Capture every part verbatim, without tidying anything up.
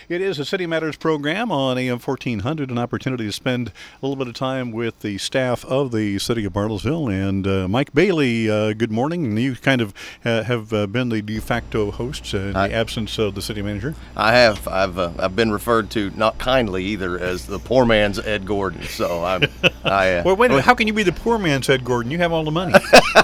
It is a City Matters program on A M fourteen hundred, an opportunity to spend a little bit of time with the staff of the City of Bartlesville. And uh, Mike Bailey, uh, good morning. You kind of uh, have uh, been the de facto host uh, in I, the absence of the city manager. I have. I've uh, I've been referred to, not kindly either, as the poor man's Ed Gordon. So I'm. I, uh, well, wait a minute. How can you be the poor man's Ed Gordon? You have all the money.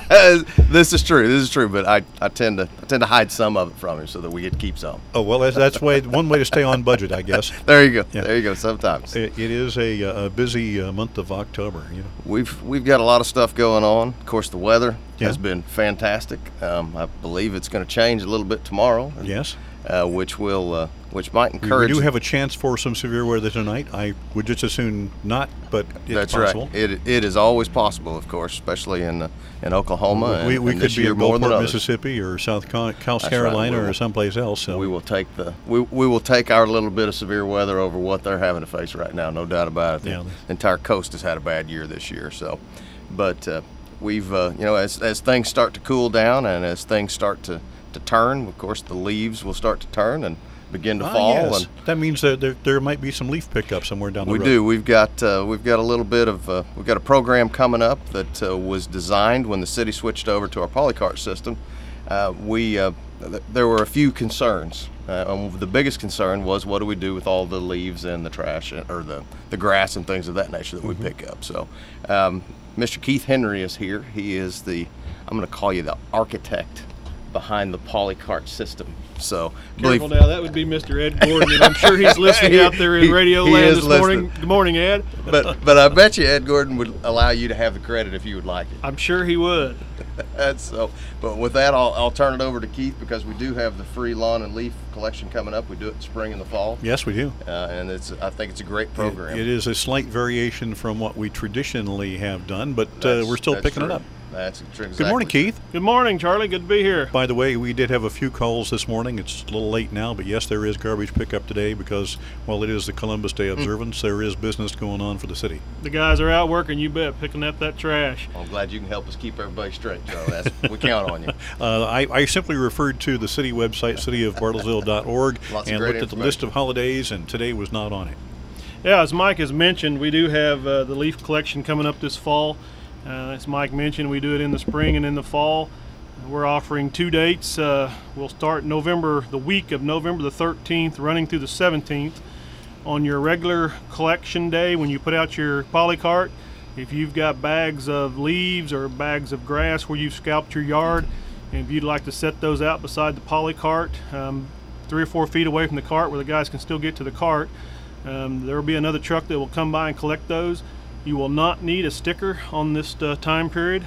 This is true. This is true. But I, I tend to I tend to hide some of it from him so that we get to keep some. Oh well, that's that's way one way to stay on budget, I guess. There you go. Yeah. There you go. Sometimes it, it is a, a busy uh, month of October. You know, we've we've got a lot of stuff going on. Of course, the weather yeah. has been fantastic. Um, I believe it's going to change a little bit tomorrow. Yes. Uh, which will uh, which might encourage. We do have a chance for some severe weather tonight. I would just as soon not, but it's That's possible. right. It it is always possible, of course, especially in uh, in Oklahoma. We, and, we and could this be year in more than Gulfport, others. Mississippi, or South Ca- South That's Carolina, right. or will, someplace else. So we will take the we we will take our little bit of severe weather over what they're having to face right now. No doubt about it. Yeah. The entire coast has had a bad year this year. So, but uh, we've uh, you know as as things start to cool down and as things start to to turn, of course, the leaves will start to turn and begin to ah, fall. Yes. And that means that there, there might be some leaf pickup somewhere down the we road. We do. We've got uh, we've got a little bit of uh, we've got a program coming up that uh, was designed when the city switched over to our polycart system. Uh, we uh, th- there were a few concerns. Uh, and the biggest concern was, what do we do with all the leaves and the trash and, or the the grass and things of that nature that mm-hmm. we pick up. So, um, Mister Keith Henry is here. He is the I'm going to call you the architect behind the polycart system. So careful now, that would be Mister Ed Gordon, and I'm sure he's listening out there in he, radio he land is this listening. morning. Good morning, Ed. But but I bet you Ed Gordon would allow you to have the credit if you would like it. I'm sure he would. That's so. But with that, I'll I'll turn it over to Keith, because we do have the free lawn and leaf collection coming up. We do it in spring and the fall. Yes, we do. Uh, and it's I think it's a great program. It, it is a slight variation from what we traditionally have done, but uh, we're still picking true. it up. That's exactly Good morning, Keith. Good morning, Charlie. Good to be here. By the way, we did have a few calls this morning. It's a little late now, but yes, there is garbage pickup today because, well, it is the Columbus Day observance. Mm. There is business going on for the city. The guys are out working, you bet, picking up that trash. I'm glad you can help us keep everybody straight, Charlie. That's, we count on you. Uh, I, I simply referred to the city website, city of bartlesville dot org, and looked at the list of holidays, and today was not on it. Yeah, as Mike has mentioned, we do have uh, the leaf collection coming up this fall. Uh, as Mike mentioned, we do it in the spring and in the fall. We're offering two dates. Uh, we'll start November, the week of November the thirteenth, running through the seventeenth. On your regular collection day, when you put out your polycart, if you've got bags of leaves or bags of grass where you've scalped your yard, and if you'd like to set those out beside the polycart, um, three or four feet away from the cart where the guys can still get to the cart, um, there will be another truck that will come by and collect those. You will not need a sticker on this uh, time period,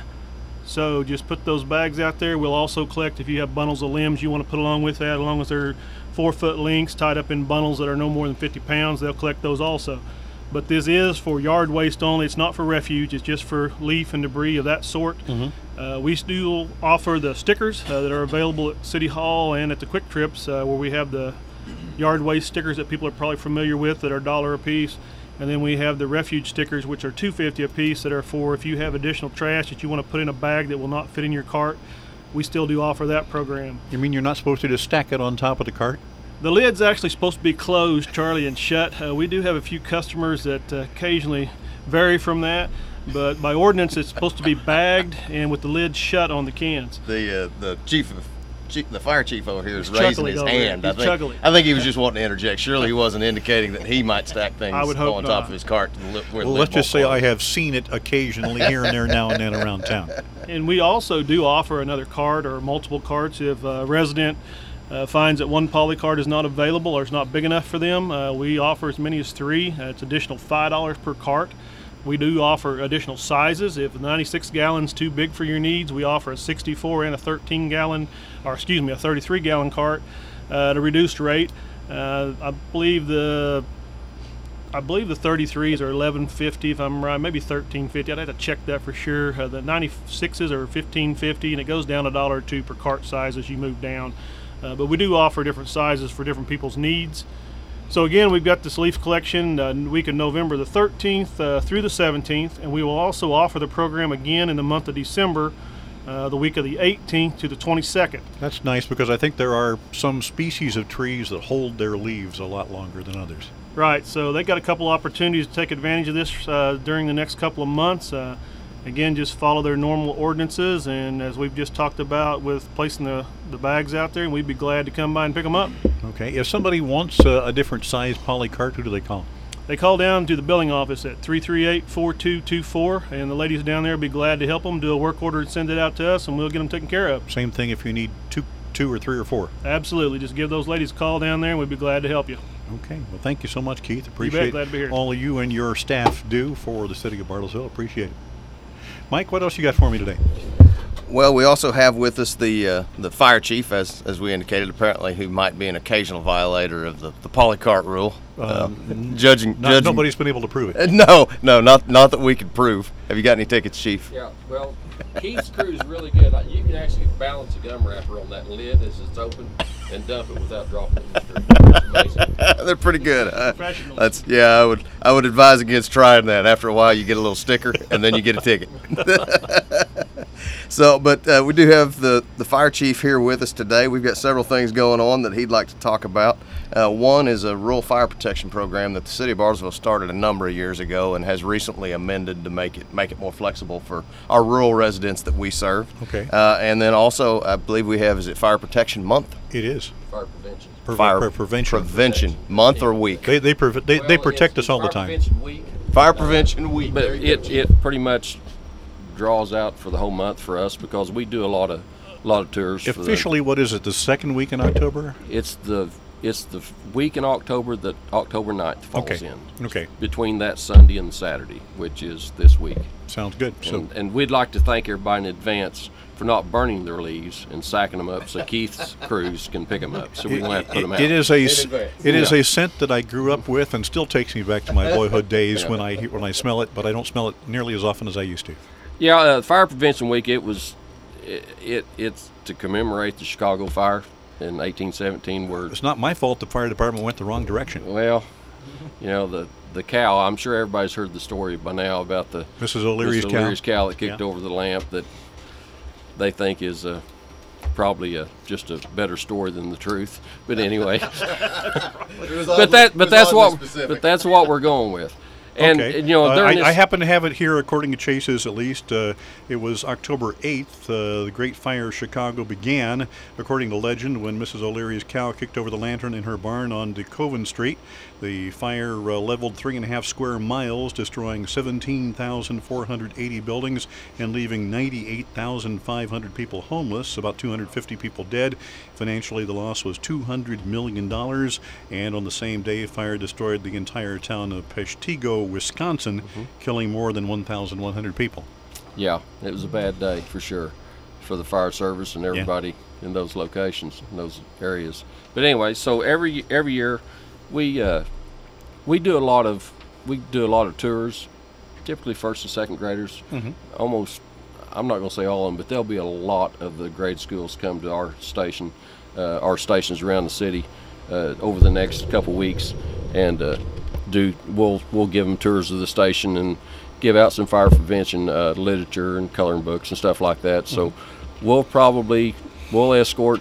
so just put those bags out there. We'll also collect if you have bundles of limbs you want to put along with that, as long as they're four foot lengths tied up in bundles that are no more than fifty pounds, they'll collect those also. But this is for yard waste only. It's not for refuge. It's just for leaf and debris of that sort. Mm-hmm. Uh, we still offer the stickers uh, that are available at City Hall and at the Quick Trips, uh, where we have the yard waste stickers that people are probably familiar with that are a dollar a piece. And then we have the refuge stickers, which are two dollars and fifty cents a piece, that are for if you have additional trash that you want to put in a bag that will not fit in your cart. We still do offer that program. You mean you're not supposed to just stack it on top of the cart? The lid's actually supposed to be closed, Charlie, and shut. Uh, we do have a few customers that uh, occasionally vary from that, but by ordinance it's supposed to be bagged and with the lid shut on the cans. The uh, the chief of Chief, the fire chief over here is He's raising his over hand. He's I think, chuckling. I think he was just wanting to interject. Surely he wasn't indicating that he might stack things I would hope on top not. of his cart. To the, where Well, the let's just say ball I have seen it occasionally here and there now and then around town. And we also do offer another cart or multiple carts if a resident uh, finds that one polycart is not available or is not big enough for them. Uh, we offer as many as three. Uh, it's additional five dollars per cart. We do offer additional sizes. If ninety-six gallons too big for your needs, we offer a sixty-four and a thirteen gallon, or excuse me, a thirty-three gallon cart uh, at a reduced rate. Uh, I believe the I believe the thirty-threes are eleven fifty, if I'm right, maybe thirteen fifty. I'd have to check that for sure. Uh, the ninety-sixes are fifteen fifty, and it goes down a dollar or two per cart size as you move down. Uh, but we do offer different sizes for different people's needs. So again, we've got this leaf collection uh, week of November the thirteenth uh, through the seventeenth, and we will also offer the program again in the month of December uh, the week of the eighteenth to the twenty-second. That's nice because I think there are some species of trees that hold their leaves a lot longer than others. Right, so they got a couple opportunities to take advantage of this uh, during the next couple of months. Uh, again, just follow their normal ordinances, and as we've just talked about with placing the, the bags out there, and we'd be glad to come by and pick them up. Okay, if somebody wants uh, a different size polycart, who do they call? They call down to the billing office at three three eight, four two two four, and the ladies down there will be glad to help them do a work order and send it out to us, and we'll get them taken care of. Same thing if you need two, two or three or four. Absolutely, just give those ladies a call down there, and we'd be glad to help you. Okay, well, thank you so much, Keith. You bet, Appreciate glad to be here. all you and your staff do for the city of Bartlesville. Appreciate it. Mike, what else you got for me today? Well, we also have with us the uh, the fire chief, as as we indicated, apparently, who might be an occasional violator of the, the polycart rule. Um, uh, judging, Not, judging. nobody's been able to prove it. No, no, not not that we could prove. Have you got any tickets, Chief? Yeah, well, Keith's crew is really good. Like, you can actually balance a gum wrapper on that lid as it's open and dump it without dropping it in the street. It's amazing. They're pretty good. Uh, Professionals. that's yeah. I would I would advise against trying that. After a while, you get a little sticker, and then you get a ticket. So, but uh, we do have the the fire chief here with us today. We've got several things going on that he'd like to talk about. Uh, one is a rural fire protection program that the city of Bartlesville started a number of years ago and has recently amended to make it make it more flexible for our rural residents that we serve. Okay. Uh, and then also, I believe we have is it Fire Protection Month? It is. Fire prevention. Pre- Fire pre- prevention. Prevention month or week. They they, pre- they, they Well, protect it's us all the Fire time. Prevention Week, Fire Prevention Week. but There you it go. it pretty much draws out for the whole month for us because we do a lot of a lot of tours. for the- Officially, what is it? The second week in October? it's the it's the week in October that October ninth falls Okay. in. Okay. Between that Sunday and Saturday, which is this week. Sounds good. So And, and we'd like to thank everybody in advance for not burning their leaves and sacking them up so Keith's crews can pick them up so we don't have to put them out. It is a s- advance. it is Yeah. a scent that I grew up with and still takes me back to my boyhood days Yeah. when I he- when I smell it, but I don't smell it nearly as often as I used to. Yeah, uh, Fire Prevention Week, it was, it, it it's to commemorate the Chicago fire in eighteen seventeen where, It's not my fault the fire department went the wrong direction. well, you know, the, the cow, I'm sure everybody's heard the story by now about the Missus O'Leary's Missus cow. O'Leary's cow that kicked Yeah. over the lamp that they think is uh, probably a, just a better story than the truth. But anyway, but that but that's what but that's what we're going with. And, okay. and, you know, Uh, during I, this, I happen to have it here, according to Chase's at least. Uh, it was October eighth. Uh, the Great Fire of Chicago began, according to legend, when Missus O'Leary's cow kicked over the lantern in her barn on DeKoven Street. The fire uh, leveled three and a half square miles, destroying seventeen thousand four hundred eighty buildings and leaving ninety-eight thousand five hundred people homeless, about two hundred fifty people dead. Financially, the loss was two hundred million dollars. And on the same day, fire destroyed the entire town of Peshtigo, Wisconsin, Mm-hmm. killing more than one thousand one hundred people. yeah, it was a bad day for sure for the fire service and everybody in those locations, in those areas. But anyway, so every every year we uh, we do a lot of we do a lot of tours, typically first and second graders. Mm-hmm. Almost, I'm not going to say all of them, but there'll be a lot of the grade schools come to our station, uh, our stations around the city uh, over the next couple weeks, and uh, do we'll we'll give them tours of the station and give out some fire prevention uh, literature and coloring books and stuff like that. So we'll probably we'll escort,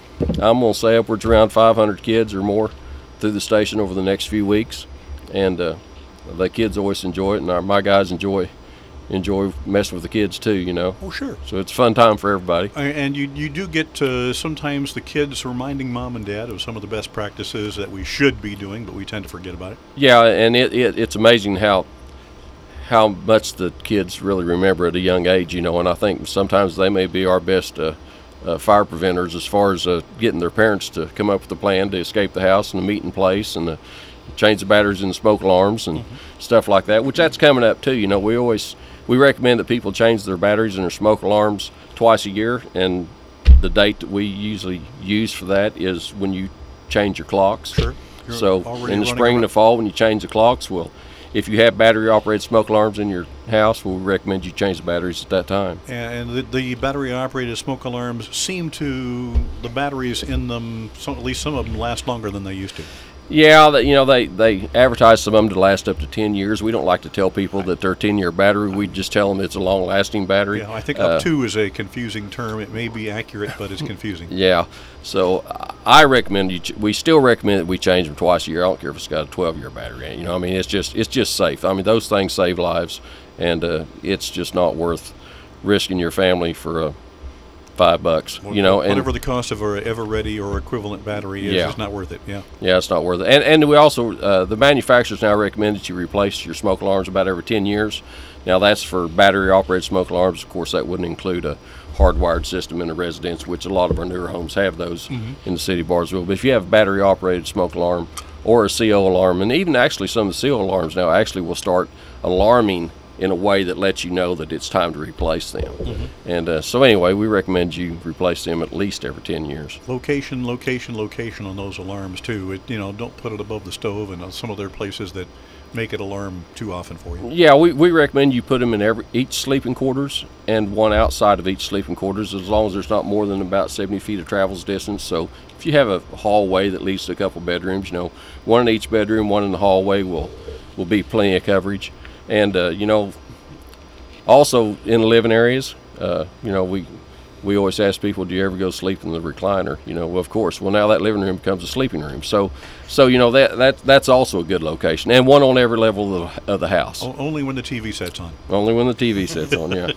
I'm going to say upwards around five hundred kids or more through the station over the next few weeks, and uh, the kids always enjoy it, and our, my guys enjoy enjoy messing with the kids too, you know. Oh, sure. So it's a fun time for everybody. Uh, And you, you do get uh, sometimes the kids reminding mom and dad of some of the best practices that we should be doing, but we tend to forget about it. Yeah, and it, it it's amazing how how much the kids really remember at a young age, you know. And I think sometimes they may be our best uh, uh, fire preventers as far as uh, getting their parents to come up with a plan to escape the house and the meeting place and the change the batteries in the smoke alarms and mm-hmm. stuff like that. Which that's coming up too. You know, we always we recommend that people change their batteries and their smoke alarms twice a year, and the date that we usually use for that is when you change your clocks. Sure. You're So already in the running spring and around- the fall, when you change the clocks, well, if you have battery-operated smoke alarms in your house, we'll recommend you change the batteries at that time. And the, the battery-operated smoke alarms seem to, the batteries in them, some, at least some of them, last longer than they used to. Yeah, that, you know, they, they advertise some of them to last up to ten years. We don't like to tell people that they're ten-year battery. We just tell them it's a long-lasting battery. Yeah, I think uh, up to is a confusing term. It may be accurate, but it's confusing. Yeah, so I recommend you. Ch- we still recommend that we change them twice a year. I don't care if it's got a twelve-year battery in it. You know, I mean, it's just it's just safe. I mean, those things save lives, and uh, it's just not worth risking your family for a five bucks. You know, whatever and the cost of a Ever-Ready or equivalent battery is, Yeah. it's not worth it. Yeah. yeah, it's not worth it. And and we also uh, the manufacturers now recommend that you replace your smoke alarms about every ten years. Now that's for battery operated smoke alarms. Of course, that wouldn't include a hardwired system in a residence, which a lot of our newer homes have those Mm-hmm. in the city of Bartlesville. But if you have a battery operated smoke alarm or a C O alarm, and even actually some of the C O alarms now actually will start alarming in a way that lets you know that it's time to replace them. Mm-hmm. And uh, so anyway, we recommend you replace them at least every ten years. Location, location, location on those alarms too. It, you know, don't put it above the stove and uh, some other places that make it alarm too often for you. Yeah, we, we recommend you put them in every each sleeping quarters and one outside of each sleeping quarters, as long as there's not more than about seventy feet of travels distance. So if you have a hallway that leads to a couple bedrooms, you know, one in each bedroom, one in the hallway will will be plenty of coverage. And uh, you know, also in the living areas, uh, you know, we we always ask people, do you ever go sleep in the recliner? You know, well, of course. Well, now that living room becomes a sleeping room. So, so you know, that, that that's also a good location, and one on every level of the, of the house. O- only when the T V set's on. Only when the T V sets on, yeah.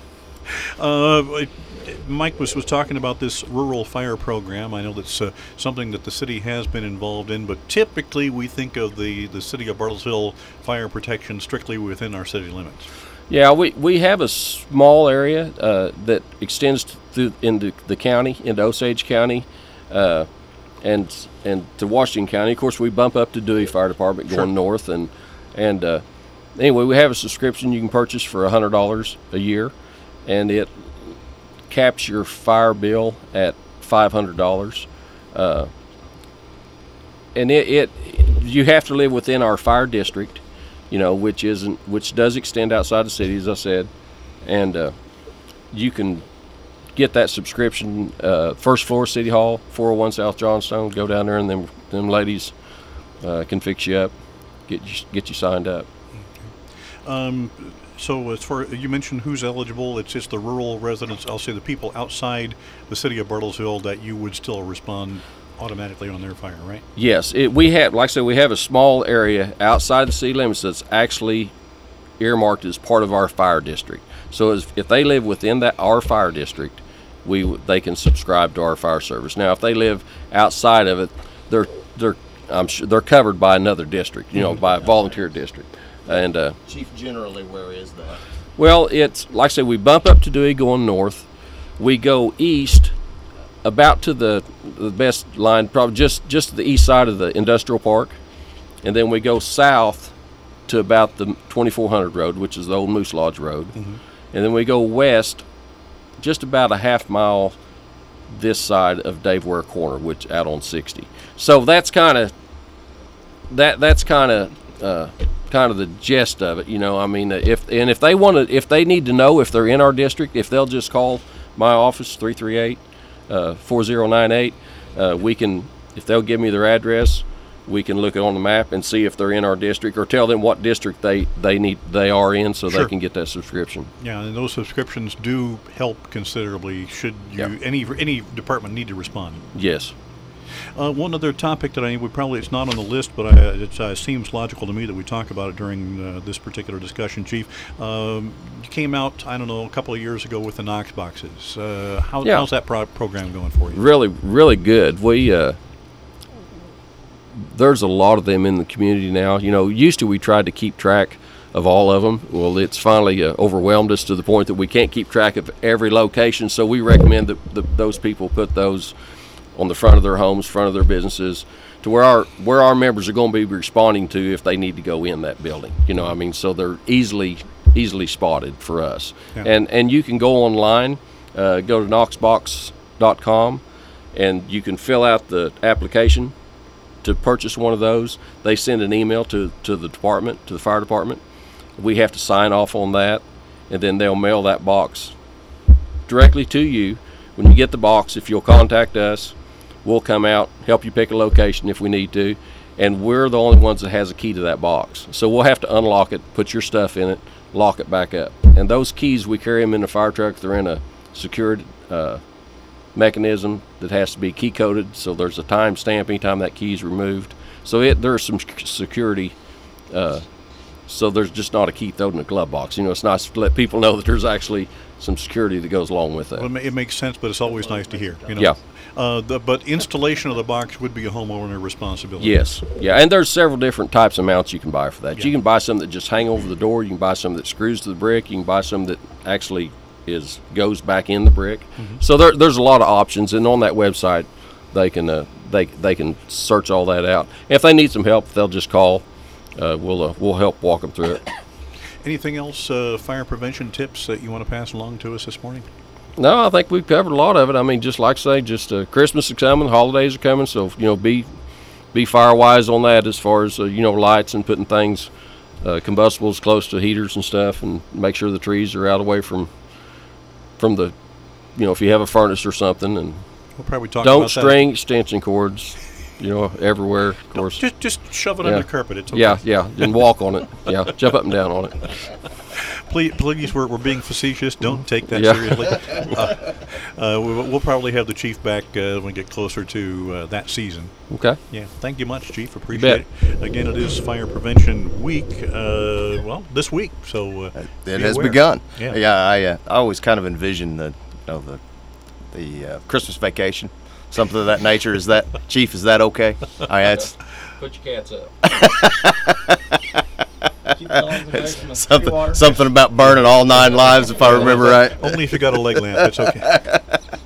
Uh, Mike was, was talking about this rural fire program. I know that's uh, something that the city has been involved in, but typically we think of the, the city of Bartlesville fire protection strictly within our city limits. Yeah, we, we have a small area uh, that extends through into the county, into Osage County, uh, and and to Washington County. Of course, we bump up to Dewey Fire Department going Sure. north, and and uh, anyway, we have a subscription you can purchase for a hundred dollars a year, and it caps your fire bill at five hundred dollars, uh, and it, it you have to live within our fire district, you know, which isn't which does extend outside the city, as I said, and uh, you can get that subscription. Uh, first floor, City Hall, four oh one South Johnstone. Go down there, and them them ladies uh, can fix you up, get you get you signed up. Um, so as far you mentioned who's eligible, it's just the rural residents. I'll say the people outside the city of Bartlesville that you would still respond automatically on their fire, right? Yes, it, we have, like I said, we have a small area outside the city limits that's actually earmarked as part of our fire district. So as, if they live within that our fire district, we they can subscribe to our fire service. Now, if they live outside of it, they're they're I'm sure they're covered by another district, you know, by a volunteer district. And uh, Chief, generally, where is that? well, it's like I said, we bump up to Dewey going north, we go east about to the the best line, probably just just to the east side of the industrial park, and then we go south to about the twenty-four hundred road, which is the old Moose Lodge Road, Mm-hmm. and then we go west just about a half mile this side of Dave Ware Corner, which out on sixty. So that's kind of that that's kind of uh, kind of the gist of it, you know. I mean, if and if they want to, if they need to know if they're in our district, if they'll just call my office three three eight, four zero nine eight, uh, we can, if they'll give me their address, we can look it on the map and see if they're in our district, or tell them what district they they need they are in, so Sure. they can get that subscription. Yeah, and those subscriptions do help considerably. Should you Yeah. any any department need to respond? Yes. Uh, one other topic that I would probably, it's not on the list, but I, it uh, seems logical to me that we talk about it during uh, this particular discussion, Chief. Um, you came out, I don't know, a couple of years ago with the Knox boxes. Uh, how, Yeah. How's that pro- program going for you? Really, really good. We uh, there's a lot of them in the community now. You know, used to we tried to keep track of all of them. Well, it's finally uh, overwhelmed us to the point that we can't keep track of every location. So we recommend that the, those people put those on the front of their homes, front of their businesses, to where our where our members are going to be responding to if they need to go in that building. You know, I mean, so they're easily easily spotted for us. Yeah. And and you can go online, uh, go to knox box dot com, and you can fill out the application to purchase one of those. They send an email to to the department, to the fire department. We have to sign off on that, and then they'll mail that box directly to you. When you get the box, if you'll contact us, we'll come out, help you pick a location if we need to, and we're the only ones that has a key to that box. So we'll have to unlock it, put your stuff in it, lock it back up. And those keys, we carry them in the fire truck. They're in a secured uh, mechanism that has to be key coded, so there's a time stamp anytime that key is removed. So it there's some security. Uh, so there's just not a key thrown in a glove box. You know, it's nice to let people know that there's actually some security that goes along with that. Well, it, ma- it makes sense, but it's always nice to hear. You know? Yeah. Uh, the, but installation of the box would be a homeowner responsibility. Yes. Yeah, and there's several different types of mounts you can buy for that. Yeah. You can buy some that just hang over the door. You can buy some that screws to the brick. You can buy some that actually is goes back in the brick. Mm-hmm. So there, there's a lot of options, and on that website, they can uh, they they can search all that out. If they need some help, they'll just call. Uh, we'll uh, we'll help walk them through it. Anything else, uh, fire prevention tips that you want to pass along to us this morning? No, I think we've covered a lot of it. I mean, just like I say, just uh, Christmas is coming, holidays are coming, so you know, be be fire wise on that as far as uh, you know, lights and putting things, uh, combustibles close to heaters and stuff, and make sure the trees are out away from from the, you know, if you have a furnace or something, and we'll probably talk don't about string that. Extension cords, you know, everywhere. Of course, just just shove it yeah. under the carpet. It's okay. Yeah, yeah, and walk on it. Yeah, jump up and down on it. Please, please, we're, we're being facetious. Don't take that Yeah. seriously. Uh, uh, we'll, we'll probably have the chief back uh, when we get closer to uh, that season. Okay. Yeah. Thank you much, Chief. Appreciate it. Again, it is Fire Prevention Week. Uh, well, this week. So uh, it be has aware. begun. Yeah. Yeah. I, uh, I always kind of envision the, you know, the, the uh, Christmas vacation, something of that nature. Is that, Chief? Is that okay? All right. That's Put your cats up. something, something about burning all nine lives, if I remember right. Only if you got a leg lamp. It's okay.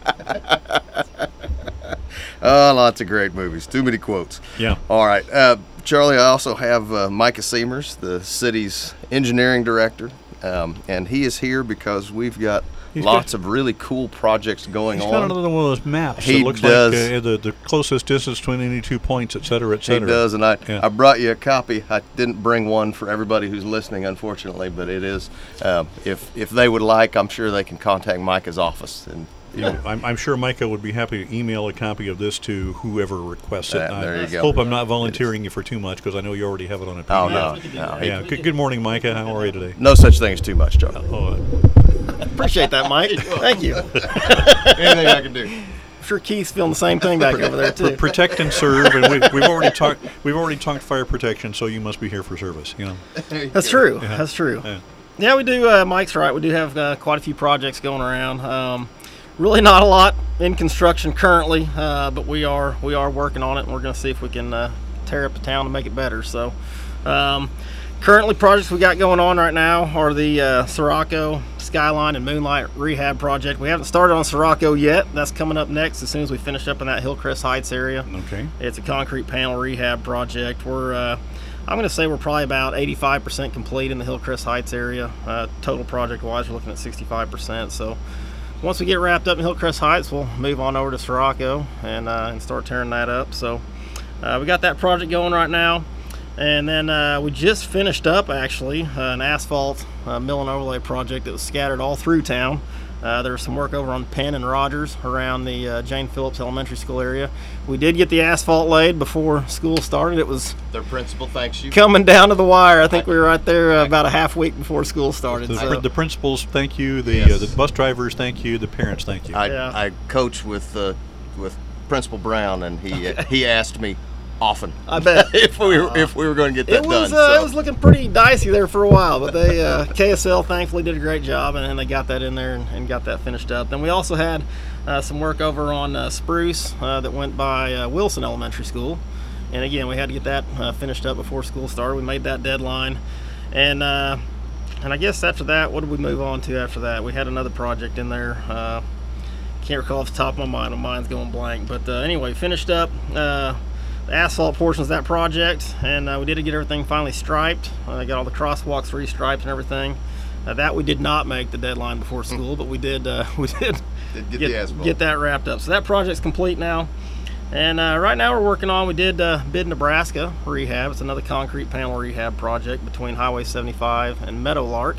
Oh, lots of great movies. Too many quotes. Yeah. All right. Uh, Charlie, I also have uh, Micah Seamers, the city's engineering director, um, and he is here because we've got He's lots got, of really cool projects going he's on. He's got another one of those maps. He that looks does. like uh, the, the closest distance between any two points, et cetera, et cetera. He does, and I, yeah. I brought you a copy. I didn't bring one for everybody who's listening, unfortunately, but it is. Um, if if they would like, I'm sure they can contact Micah's office. And you know, I'm, I'm sure Micah would be happy to email a copy of this to whoever requests it. Uh, there I you go. hope I'm not volunteering you for too much because I know you already have it on a P D F. Oh, no. no yeah. Good, good morning, Micah. How are you today? No such thing as too much, Charlie. Oh, Appreciate that, Mike. Thank you. Anything I can do. I'm sure Keith's feeling the same thing back over there too. Protect and serve, and we, we've already talked. We've already talked fire protection, so you must be here for service. You know. That's true. Yeah. That's true. Yeah. Yeah, we do. Uh, Mike's right. We do have uh, quite a few projects going around. Um, really, not a lot in construction currently, uh, but we are we are working on it, and we're going to see if we can uh, tear up the town and make it better. So. Um, Currently, projects we got going on right now are the uh, Sirocco, Skyline, and Moonlight Rehab project. We haven't started on Sirocco yet. That's coming up next as soon as we finish up in that Hillcrest Heights area. Okay. It's a concrete panel rehab project. We're, uh, I'm going to say we're probably about eighty-five percent complete in the Hillcrest Heights area. Uh, total project-wise, we're looking at sixty-five percent. So once we get wrapped up in Hillcrest Heights, we'll move on over to Sirocco and, uh, and start tearing that up. So uh, we got that project going right now. And then uh, we just finished up, actually, uh, an asphalt uh, mill and overlay project that was scattered all through town. Uh, there was some work over on Penn and Rogers around the uh, Jane Phillips Elementary School area. We did get the asphalt laid before school started. It was Their principal thanks you. coming down to the wire. I think we were right there uh, about a half week before school started. The, So. the principals, thank you. The Yes. uh, the bus drivers, thank you. The parents, thank you. I, Yeah. I coach with uh, with Principal Brown, and he uh, he asked me often I bet. if we were if we were going to get that It was done. uh, so. it was looking pretty dicey there for a while, but they uh, K S L thankfully did a great job, and, and they got that in there and, and got that finished up. Then we also had uh, some work over on uh, Spruce uh, that went by uh, Wilson Elementary School, and again we had to get that uh, finished up before school started. We made that deadline, and uh, and I guess after that, what did we move on to after that? We had another project in there. Uh, can't recall off the top of my mind. My mind's going blank, but uh, anyway, finished up. Uh, The asphalt portions of that project, and uh, we did get everything finally striped. I uh, got all the crosswalks restriped and everything. Uh, that we did not make the deadline before school, but we did. Uh, we did, Did get get, the asphalt. get that wrapped up. So that project's complete now. And uh, right now we're working on. We did uh, Bid Nebraska rehab. It's another concrete panel rehab project between Highway seventy-five and Meadowlark.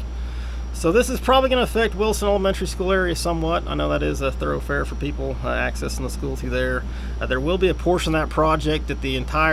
So this is probably going to affect Wilson Elementary School area somewhat. I know that is a thoroughfare for people uh, accessing the school through there. Uh, there will be a portion of that project that the entire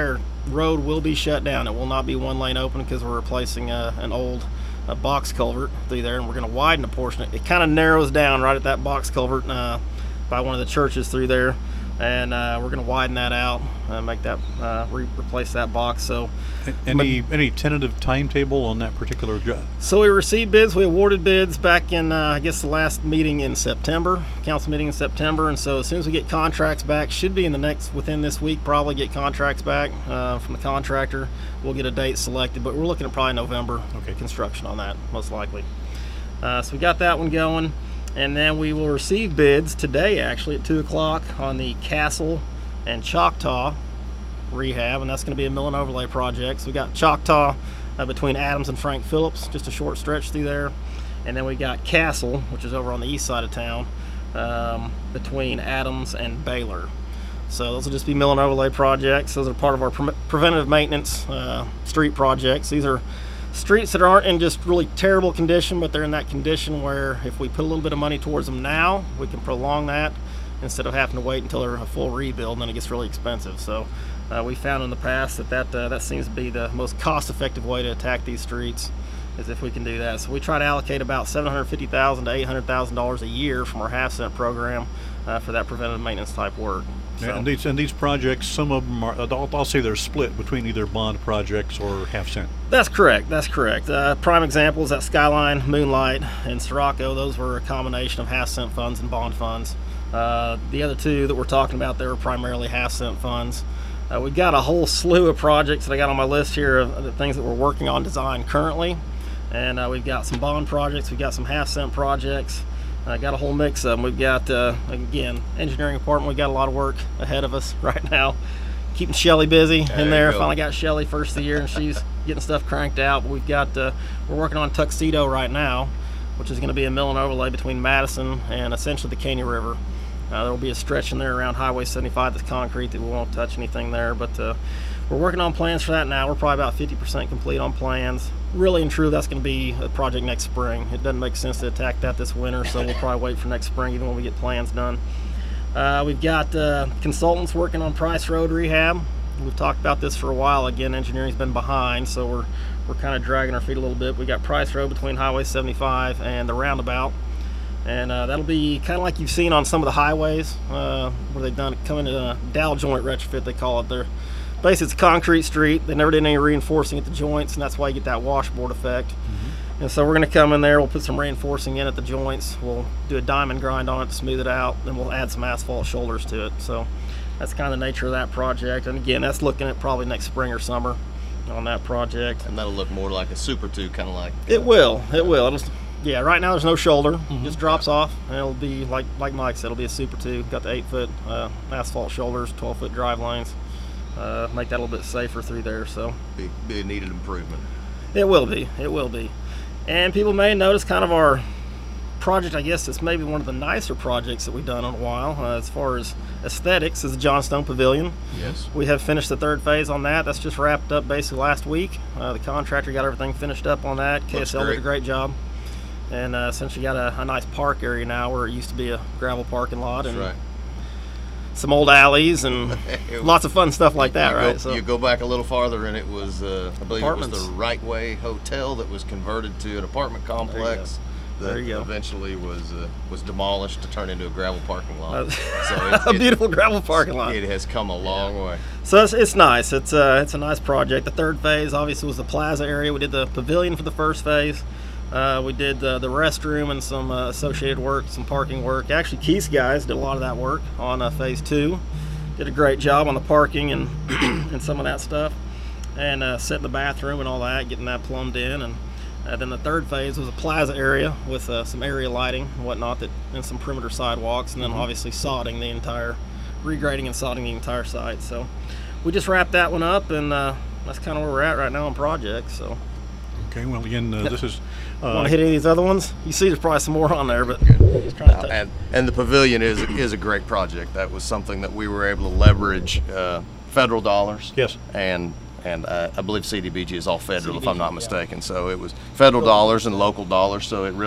road will be shut down. It will not be one lane open because we're replacing uh, an old uh, box culvert through there, and we're going to widen a portion. It, it kind of narrows down right at that box culvert uh, by one of the churches through there, and uh, we're going to widen that out, uh, make that uh, re- replace that box. So, any any tentative timetable on that particular job? So we received bids. We awarded bids back in uh, I guess the last meeting in September, council meeting in September. And so as soon as we get contracts back, should be in the next within this week, probably get contracts back uh, from the contractor. We'll get a date selected, but we're looking at probably November Okay. construction on that, most likely. Uh, so we got that one going. And then we will receive bids today, actually, at two o'clock on the Castle and Choctaw rehab, and that's going to be a mill and overlay project. So we got Choctaw uh, between Adams and Frank Phillips, just a short stretch through there. And then we got Castle, which is over on the east side of town, um, between Adams and Baylor. So those will just be mill and overlay projects. Those are part of our pre- preventative maintenance uh, street projects. These are streets that aren't in just really terrible condition, but they're in that condition where if we put a little bit of money towards them now, we can prolong that instead of having to wait until they're a full rebuild, and then it gets really expensive. So uh, we found in the past that that, uh, that seems to be the most cost-effective way to attack these streets, is if we can do that. So we try to allocate about seven hundred fifty thousand dollars to eight hundred thousand dollars a year from our half cent program uh, for that preventative maintenance type work. So. And these and these projects, some of them are, I'll, I'll say they're split between either bond projects or half cent. That's correct. That's correct. Uh, prime examples at Skyline, Moonlight, and Sirocco. Those were a combination of half cent funds and bond funds. Uh, the other two that we're talking about, they were primarily half cent funds. Uh, we've got a whole slew of projects that I got on my list here of the things that we're working on design currently, and uh, we've got some bond projects. We've got some half cent projects. I got a whole mix of them. We've got, uh, again, engineering department. We've got a lot of work ahead of us right now. Keeping Shelly busy There in you there. go. Finally got Shelly first of the year, and she's getting stuff cranked out. But we've got, uh, we're working on Tuxedo right now, which is going to be a mill and overlay between Madison and essentially the Caney River. Uh, there will be a stretch in there around Highway seventy-five that's concrete that we won't touch anything there. But uh, we're working on plans for that now. We're probably about fifty percent complete on plans. Really and true, that's going to be a project next spring. It doesn't make sense to attack that this winter, so we'll probably wait for next spring even when we get plans done. Uh, we've got uh, consultants working on Price Road rehab. We've talked about this for a while. Again, engineering's been behind, so we're we're kind of dragging our feet a little bit. We got Price Road between Highway seventy-five and the roundabout, and uh, that'll be kind of like you've seen on some of the highways uh, where they've done come in a dowel joint retrofit, they call it. They're basically, it's a concrete street. They never did any reinforcing at the joints, and that's why you get that washboard effect. Mm-hmm. And so we're going to come in there. We'll put some reinforcing in at the joints. We'll do a diamond grind on it to smooth it out. Then we'll add some asphalt shoulders to it. So that's kind of the nature of that project. And again, that's looking at probably next spring or summer on that project. And that'll look more like a Super two, kind of like. It will. It will. It'll, yeah, right now there's no shoulder. Mm-hmm. Just drops off, and it'll be like like Mike said. It'll be a Super two. Got the eight foot uh, asphalt shoulders, twelve foot drive lanes. Uh, make that a little bit safer through there. So Be, be a needed improvement. it will be. It will be. And people may notice kind of our project. I guess it's maybe one of the nicer projects that we've done in a while uh, as far as aesthetics is the Johnstone Pavilion. Yes. We have finished the third phase on that. That's just wrapped up basically last week. Uh, the contractor got everything finished up on that. K S L did a great job. And uh, essentially got a, a nice park area now where it used to be a gravel parking lot. That's and right. some old alleys and lots of fun stuff like that, you right? Go, so you go back a little farther, and it was, uh, I believe, it was Apartments. the Right Way Hotel that was converted to an apartment complex. That There you go. eventually was uh, was demolished to turn into a gravel parking lot. Uh, so it, a it- beautiful gravel parking lot. It has come a long way. So it's, it's nice. It's uh, it's a nice project. The third phase obviously was the plaza area. We did the pavilion for the first phase. Uh, we did uh, the restroom and some uh, associated work, some parking work. Actually, Keith's guys did a lot of that work on uh, phase two. Did a great job on the parking and and some of that stuff, and uh, setting the bathroom and all that, getting that plumbed in. And uh, then the third phase was a plaza area with uh, some area lighting and whatnot, that and some perimeter sidewalks, and then obviously sodding the entire, regrading and sodding the entire site. So we just wrapped that one up, and uh, that's kind of where we're at right now on projects. So Okay, well, again, uh, this is. Uh, want to hit any of these other ones? You see, there's probably some more on there, but just trying to touch. And and the pavilion is is a great project. That was something that we were able to leverage uh, federal dollars. Yes. And and uh, I believe C D B G is all federal, if I'm not C D B G, mistaken. So it was federal dollars and local dollars. So it really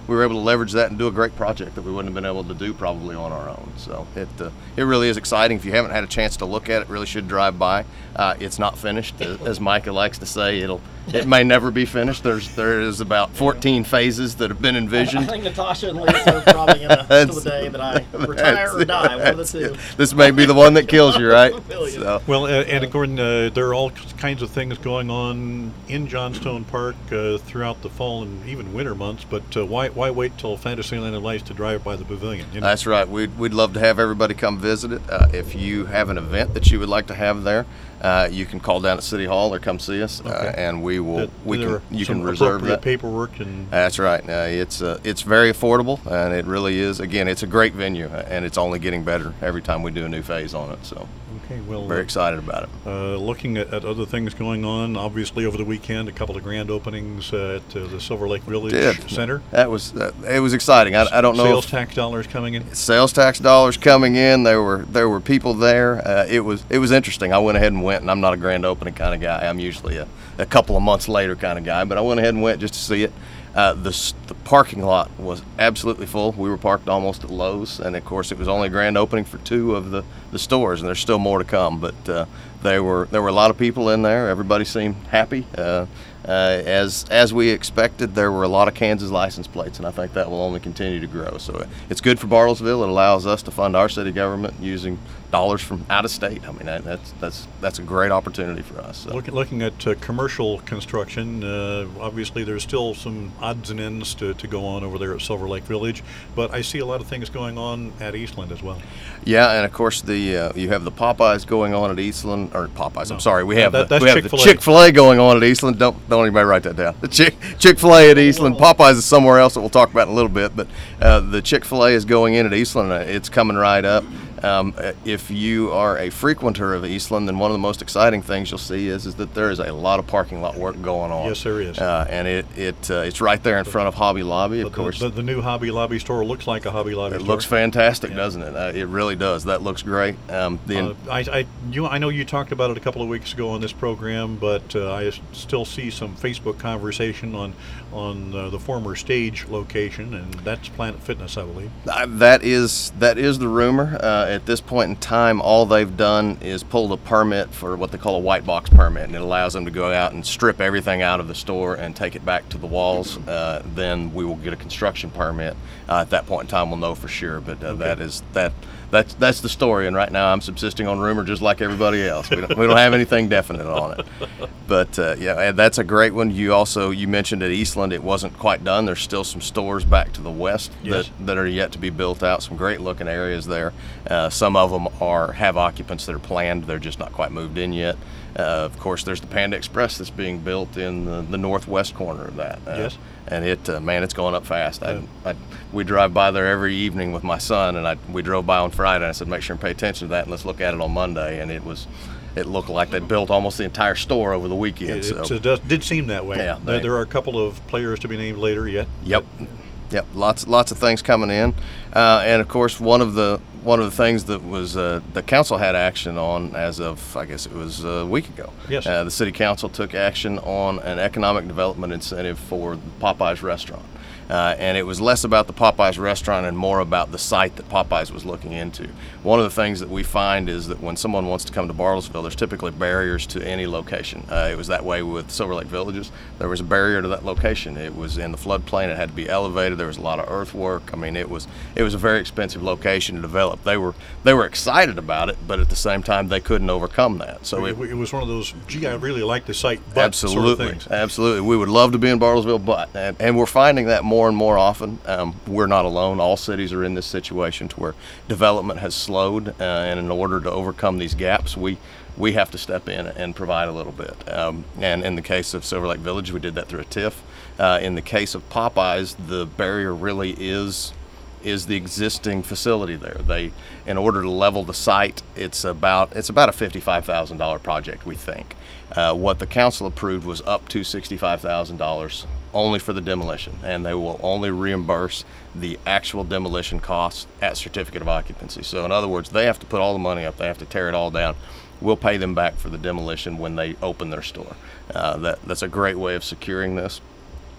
we were able to leverage that and do a great project that we wouldn't have been able to do probably on our own. So it uh, it really is exciting. If you haven't had a chance to look at it, really should drive by. Uh, it's not finished, as Micah likes to say. It'll it may never be finished. There's there is about fourteen phases that have been envisioned. I think Natasha and Lisa are probably going to till the day that I retire or die. One of the two. This may be the one that kills you, right? So. Well, uh, and Gordon, uh, there are all kinds of things going on in Johnstone Park uh, throughout the fall and even winter months. But uh, why why wait till Fantasyland of Lights to drive by the pavilion? You know? That's right. We'd we'd love to have everybody come visit it. Uh, if you have an event that you would like to have there, uh, you can call down at City Hall or come see us, okay. uh, and we will. That, we can you some can reserve that paperwork and. That's right. Uh, it's uh, it's very affordable, and it really is. Again, it's a great venue, and it's only getting better every time we do a new phase on it. So. Okay, well, very excited about it. Uh, looking at, at other things going on, obviously over the weekend, a couple of grand openings uh, at uh, the Silver Lake Village Did. Center. That was uh, it was exciting. I, I don't know. Sales if tax dollars coming in. Sales tax dollars coming in. There were there were people there. Uh, it was it was interesting. I went ahead and went, and I'm not a grand opening kind of guy. I'm usually a, a couple of months later kind of guy. But I went ahead and went just to see it. Uh, the, the parking lot was absolutely full. We were parked almost at Lowe's, and of course it was only a grand opening for two of the, the stores, and there's still more to come. But uh, there were there were a lot of people in there. Everybody seemed happy. Uh, uh, as as we expected, there were a lot of Kansas license plates, and I think that will only continue to grow. So it's good for Bartlesville. It allows us to fund our city government using dollars from out of state. I mean, that, that's that's that's a great opportunity for us. So. Looking, looking at uh, commercial construction, uh, obviously there's still some odds and ends to, to go on over there at Silver Lake Village, but I see a lot of things going on at Eastland as well. Yeah, and of course the uh, you have the Popeyes going on at Eastland, or Popeyes. No. I'm sorry, we have that, the, that's we have Chick-fil-A. the Chick-fil-A going on at Eastland. Don't don't anybody write that down. The Chick Chick-fil-A at Eastland. Popeyes is somewhere else that we'll talk about in a little bit, but uh, the Chick-fil-A is going in at Eastland. It's coming right up. Um, if you are a frequenter of Eastland, then one of the most exciting things you'll see is, is that there is a lot of parking lot work going on. Yes, there is. Uh, and it, it uh, it's right there in front of Hobby Lobby, of the, course. The, the new Hobby Lobby store looks like a Hobby Lobby it store. looks fantastic, Yeah. doesn't it? Uh, it really does. That looks great. Um, the, Uh, I, I, you, I know you talked about it a couple of weeks ago on this program, but uh, I still see some Facebook conversation on on uh, the former stage location, and that's Planet Fitness, I believe. Uh, that is that is the rumor. Uh, at this point in time, all they've done is pulled a permit for what they call a white box permit, and it allows them to go out and strip everything out of the store and take it back to the walls. Uh, then we will get a construction permit. Uh, at that point in time, we'll know for sure. But uh, Okay. that is that. That's that's the story, and right now I'm subsisting on rumor just like everybody else. We don't, we don't have anything definite on it, but uh, yeah, and that's a great one. You also you mentioned at Eastland it wasn't quite done. There's still some stores back to the west Yes. that, that are yet to be built out. Some great looking areas there. Uh, some of them are have occupants that are planned. They're just not quite moved in yet. Uh, of course, there's the Panda Express that's being built in the, the northwest corner of that. Uh, Yes. And it, uh, man, it's going up fast. Yeah. I, I, we drive by there every evening with my son, and I, we drove by on Friday. And I said, make sure and pay attention to that, and let's look at it on Monday. And it was, it looked like they built almost the entire store over the weekend. It, so. it does, did seem that way. Yeah, there, they- there are a couple of players to be named later yet. Yep, yep. Lots, lots of things coming in, uh, and of course, one of the one of the things that was uh, the council had action on as of I guess it was a week ago. Yes. Uh, the city council took action on an economic development incentive for the Popeyes restaurant. Uh, and it was less about the Popeyes restaurant and more about the site that Popeyes was looking into. One of the things that we find is that when someone wants to come to Bartlesville, there's typically barriers to any location. Uh, it was that way with Silver Lake Villages. There was a barrier to that location. It was in the floodplain. It had to be elevated. There was a lot of earthwork. I mean, it was it was a very expensive location to develop. They were they were excited about it, but at the same time, they couldn't overcome that. So it, it, it was one of those, gee, I really like the site, but absolutely, sort of things. absolutely. We would love to be in Bartlesville, but and, and we're finding that more and more often. Um, we're not alone. All cities are in this situation to where development has slowed, uh, and in order to overcome these gaps, we we have to step in and provide a little bit. Um, and in the case of Silver Lake Village, we did that through a T I F. Uh, in the case of Popeyes, the barrier really is is the existing facility there. They, in order to level the site, it's about it's about a fifty-five thousand dollars project, we think. Uh, what the council approved was up to sixty-five thousand dollars only for the demolition, and they will only reimburse the actual demolition costs at certificate of occupancy. So in other words, they have to put all the money up, they have to tear it all down. We'll pay them back for the demolition when they open their store. Uh, that that's a great way of securing this.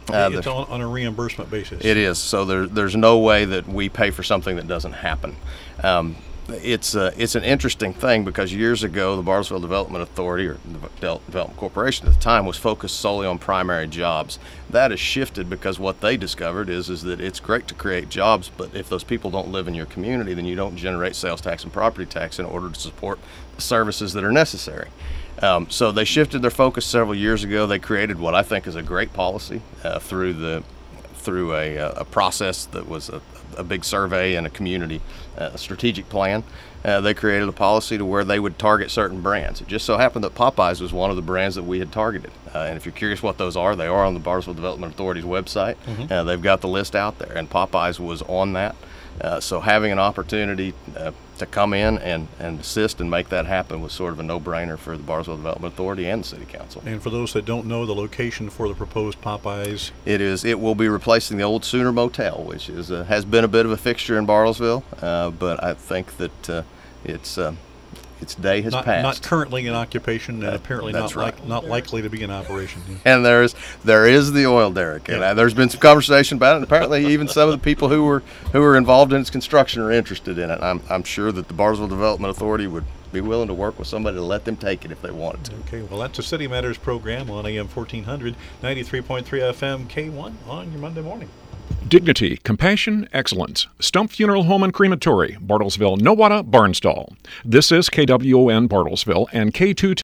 Uh, it's on, on a reimbursement basis. It is. So there, there's no way that we pay for something that doesn't happen. Um, it's uh, it's an interesting thing because years ago the Bartlesville Development Authority, or the Development Corporation at the time, was focused solely on primary jobs. That has shifted because what they discovered is is that it's great to create jobs, but if those people don't live in your community, then you don't generate sales tax and property tax in order to support the services that are necessary. Um, so they shifted their focus several years ago. They created what I think is a great policy uh, through the through a, a process that was a, a big survey and a community uh, strategic plan. Uh, they created a policy to where they would target certain brands. It just so happened that Popeyes was one of the brands that we had targeted. Uh, and if you're curious what those are, they are on the Bartlesville Development Authority's website. Mm-hmm. Uh, they've got the list out there, and Popeyes was on that. Uh, so having an opportunity uh, to come in and, and assist and make that happen was sort of a no-brainer for the Bartlesville Development Authority and the City Council. And for those that don't know the location for the proposed Popeyes, it is. It will be replacing the old Sooner Motel, which is uh, has been a bit of a fixture in Bartlesville, uh, but I think that uh, it's uh, its day has not, passed. Not currently in occupation, and Uh, apparently that's not right. like, not likely to be in operation. Yeah. And there is there is the oil derrick, and Yeah. uh, there's been some conversation about it. And apparently, even some of the people who were who were involved in its construction are interested in it. I'm I'm sure that the Bartlesville Development Authority would be willing to work with somebody to let them take it if they wanted to. Okay, well, that's a City Matters program on A M fourteen hundred, ninety-three point three F M K one on your Monday morning. Dignity, compassion, excellence. Stump Funeral Home and Crematory, Bartlesville, Nowata, Barnstall. This is K W O N Bartlesville and K two